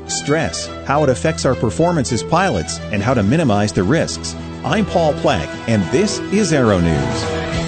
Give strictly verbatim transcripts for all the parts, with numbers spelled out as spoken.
stress, how it affects our performance as pilots, and how to minimize the risks. I'm Paul Plack, and this is Aero News.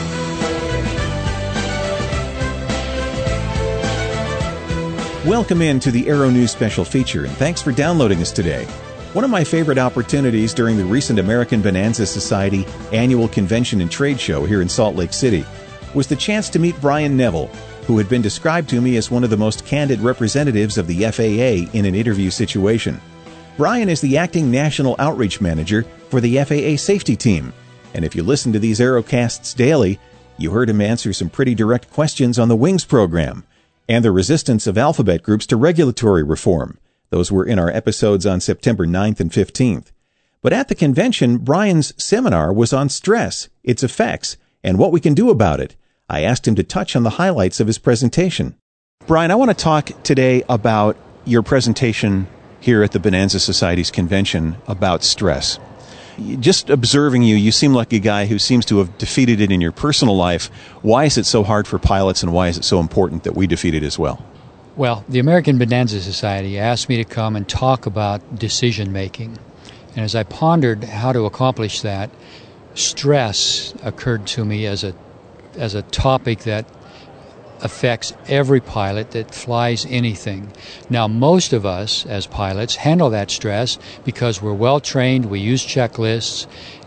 Welcome in to the Aero News special feature, and thanks for downloading us today. One of my favorite opportunities during the recent American Bonanza Society annual convention and trade show here in Salt Lake City was the chance to meet Brian Neville, who had been described to me as one of the most candid representatives of the F A A in an interview situation. Brian is the acting National Outreach Manager for the F A A Safety Team, and if you listen to these Aerocasts daily, you heard him answer some pretty direct questions on the WINGS program and the resistance of alphabet groups to regulatory reform. Those were in our episodes on September ninth and fifteenth. But at the convention, Brian's seminar was on stress, its effects, and what we can do about it. I asked him to touch on the highlights of his presentation. Brian, I want to talk today about your presentation here at the Bonanza Society's convention about stress. Just observing you, you seem like a guy who seems to have defeated it in your personal life. Why is it so hard for pilots, and why is it so important that we defeat it as well? Well, the American Bonanza Society asked me to come and talk about decision making. And as I pondered how to accomplish that, stress occurred to me as a as a topic that affects every pilot that flies anything. Now, most of us as pilots handle that stress because we're well trained, we use checklists,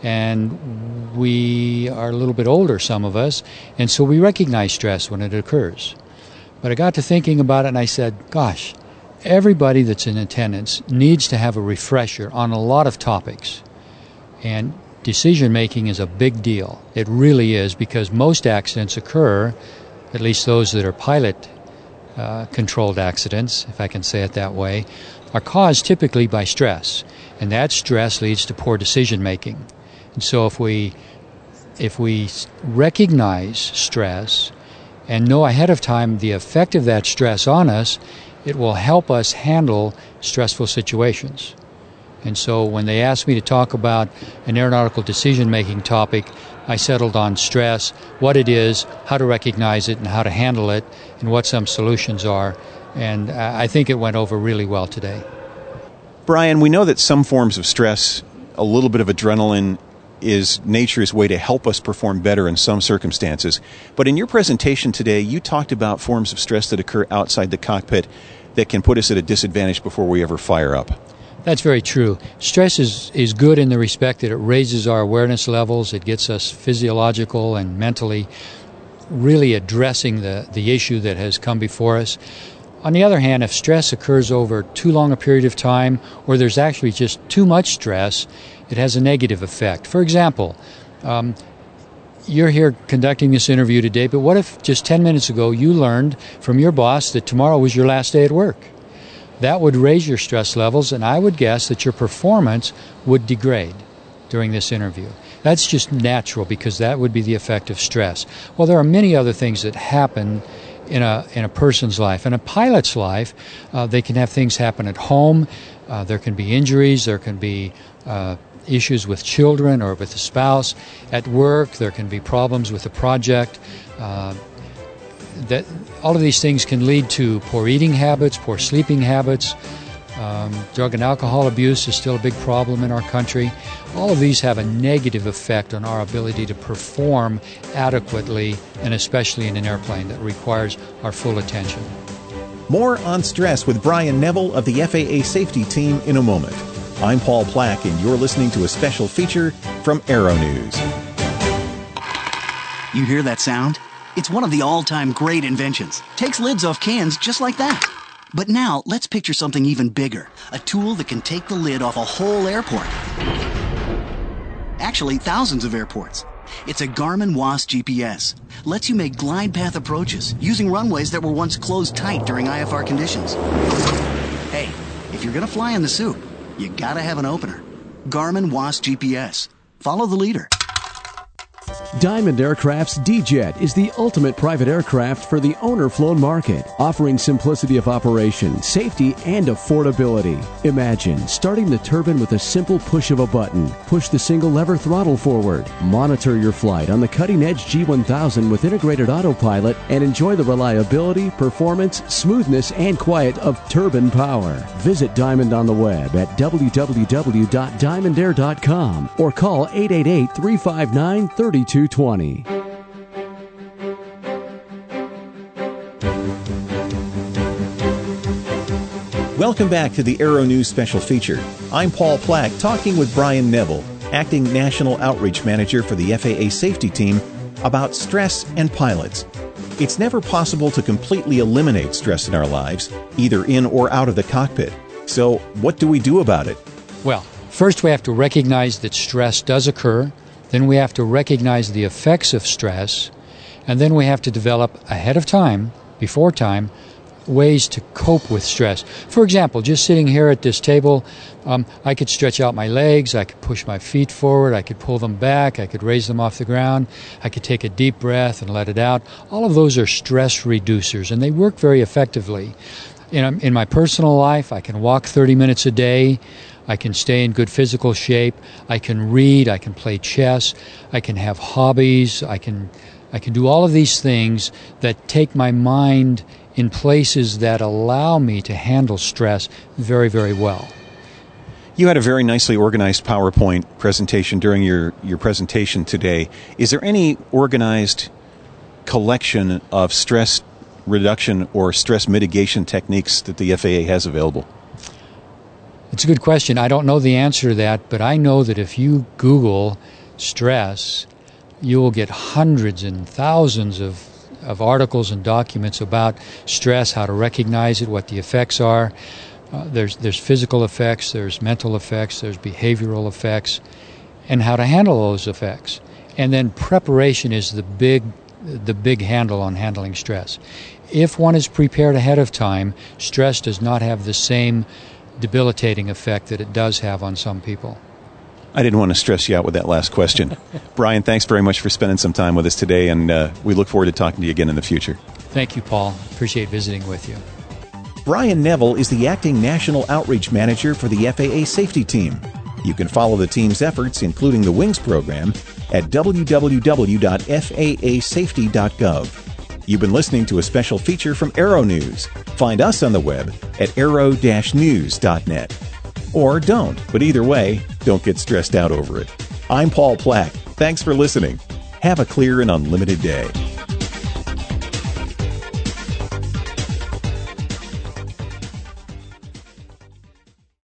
and we are a little bit older, some of us, and so we recognize stress when it occurs. But I got to thinking about it and I said, gosh, everybody that's in attendance needs to have a refresher on a lot of topics. And decision making is a big deal. It really is, because most accidents occur, at least those that are pilot uh, controlled accidents, if I can say it that way, are caused typically by stress. And that stress leads to poor decision making. And so if we if we recognize stress and know ahead of time the effect of that stress on us, it will help us handle stressful situations. And so when they asked me to talk about an aeronautical decision-making topic, I settled on stress, what it is, how to recognize it, and how to handle it, and what some solutions are. And I think it went over really well today. Brian, we know that some forms of stress, a little bit of adrenaline, is nature's way to help us perform better in some circumstances. But in your presentation today, you talked about forms of stress that occur outside the cockpit that can put us at a disadvantage before we ever fire up. That's very true. Stress is, is good in the respect that it raises our awareness levels. It gets us physiological and mentally really addressing the, the issue that has come before us. On the other hand, if stress occurs over too long a period of time, or there's actually just too much stress, it has a negative effect. For example, um, you're here conducting this interview today, but what if just ten minutes ago you learned from your boss that tomorrow was your last day at work? That would raise your stress levels, and I would guess that your performance would degrade during this interview. That's just natural, because that would be the effect of stress. Well, there are many other things that happen in a in a person's life. In a pilot's life, uh, they can have things happen at home. Uh, there can be injuries. There can be uh, issues with children or with a spouse. At work, there can be problems with a project. Uh, that all of these things can lead to poor eating habits, poor sleeping habits. Um, drug and alcohol abuse is still a big problem in our country. All of these have a negative effect on our ability to perform adequately, and especially in an airplane that requires our full attention. More on stress with Brian Neville of the F A A Safety Team in a moment. I'm Paul Plack, and you're listening to a special feature from Aero News. You hear that sound? It's one of the all-time great inventions. Takes lids off cans just like that. But now, let's picture something even bigger. A tool that can take the lid off a whole airport. Actually, thousands of airports. It's a Garmin W A S G P S. Lets you make glide path approaches using runways that were once closed tight during I F R conditions. Hey, if you're gonna fly in the soup, you gotta have an opener. Garmin W A S G P S. Follow the leader. Diamond Aircraft's D-Jet is the ultimate private aircraft for the owner-flown market, offering simplicity of operation, safety, and affordability. Imagine starting the turbine with a simple push of a button. Push the single lever throttle forward. Monitor your flight on the cutting-edge G one thousand with integrated autopilot and enjoy the reliability, performance, smoothness, and quiet of turbine power. Visit Diamond on the web at w w w dot diamond air dot com or call eight eight eight, three five nine, three two two zero. Welcome back to the Aero News Special Feature. I'm Paul Plack, talking with Brian Neville, Acting National Outreach Manager for the F A A Safety Team, about stress and pilots. It's never possible to completely eliminate stress in our lives, either in or out of the cockpit. So what do we do about it? Well, first we have to recognize that stress does occur. Then we have to recognize the effects of stress, and then we have to develop ahead of time, before time, ways to cope with stress. For example, just sitting here at this table, um, I could stretch out my legs, I could push my feet forward, I could pull them back, I could raise them off the ground, I could take a deep breath and let it out. All of those are stress reducers, and they work very effectively. In, in my personal life, I can walk thirty minutes a day. I can stay in good physical shape. I can read. I can play chess. I can have hobbies. I can, I can do all of these things that take my mind in places that allow me to handle stress very, very well. You had a very nicely organized PowerPoint presentation during your, your presentation today. Is there any organized collection of stress reduction or stress mitigation techniques that the F A A has available? It's a good question. I don't know the answer to that, but I know that if you Google stress, you will get hundreds and thousands of, of articles and documents about stress, how to recognize it, what the effects are. Uh, there's there's physical effects, there's mental effects, there's behavioral effects, and how to handle those effects. And then preparation is the big the big handle on handling stress. If one is prepared ahead of time, stress does not have the same debilitating effect that it does have on some people. I didn't want to stress you out with that last question. Brian, thanks very much for spending some time with us today, and uh, we look forward to talking to you again in the future. Thank you, Paul. Appreciate visiting with you. Brian Neville is the Acting National Outreach Manager for the F A A Safety Team. You can follow the team's efforts, including the WINGS program, at w w w dot f a a safety dot gov. You've been listening to a special feature from Aero News. Find us on the web at aero dash news dot net. Or don't, but either way, don't get stressed out over it. I'm Paul Plack. Thanks for listening. Have a clear and unlimited day.